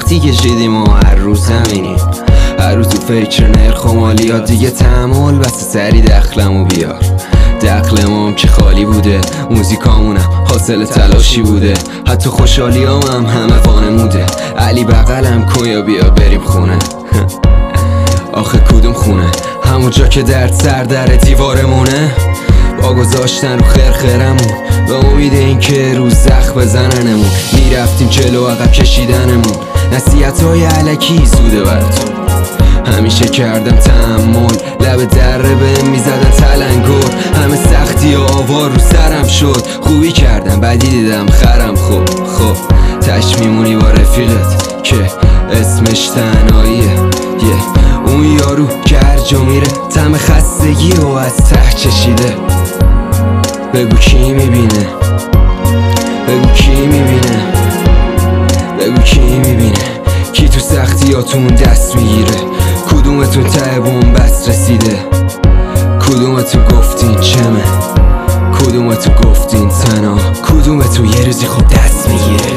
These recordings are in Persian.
سختی کشیدیم و هر روز همینیم. هر روز تو فکر نرخ و مالیات دیگه تحمل بس سری دخلمو بیار. دخلمم که خالی بوده، موزیکامونم حاصل تلاشی بوده، حتی خوشحالیام همه وانموده. علی بغلم کن یا بیا بریم خونه. آخه کدوم خونه؟ همون جا که درد سر در دیوارمونه، با گذاشتن رو خرخرمون، به امید این که روز زخم بزننمون. میرفتیم جلو عقب کشیدنمون، نصیحت‌های الکی زوده براتون. همیشه کردم تحمل، لب دره بهم میزدن تلنگر. همه سختی و آوار رو سرم شد، خوبی کردم بدی دیدم خرم. خب تش میمونی با رفیقت که اسمش تنهاییه. اون یارو که هر جا میره طعم خستگی و از ته چشیده. بگو کی میبینه، بگو کی میبینه، بگو کی میبینه، کی تو سختیاتون دست میگیره. کدومتون ته بن‌بست رسیده، کدومتون گفتین چمه، کدومتون گفتین تنها، کدومتون یه روزی خوب دست میگیره.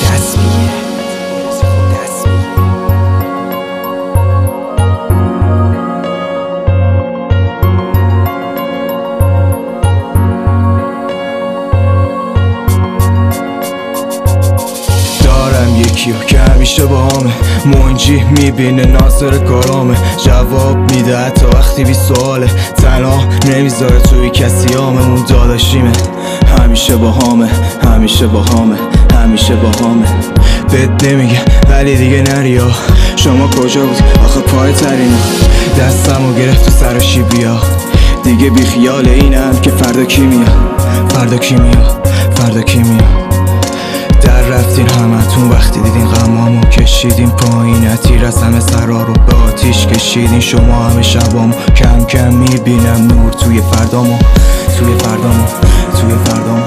یکیو که همیشه با همه منجی میبینه ناظر کارامه، جواب میده حتی وقتی بی سواله، تنها نمیذاره توی کسی همون داداشیمه. همیشه با همه، همیشه با همه، همیشه با همه. بهت نمیگه ولی دیگه نریا، شما کجا بود آخه پای ترینه. دستمو گرفت تو سرشی بیا دیگه، بی خیال اینم که فردا کی میاد، فردا کی میاد، فردا کی میاد. در رفتین همتون وقتی دیدین غمامو کشیدین پایین، تیر از همه سرا رو به آتیش کشیدین. شما همه شبامو کم کم میبینم نور توی فردامو، توی فردامو، توی فردامو.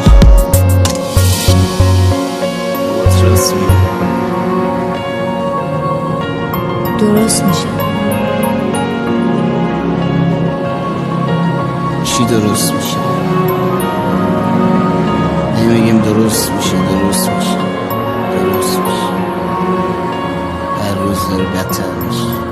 درست میشه، درست میشه. چی درست میشه؟ میگیم درست میشه، درست میشه، درست میشه. هر روز داره بدتر میشه.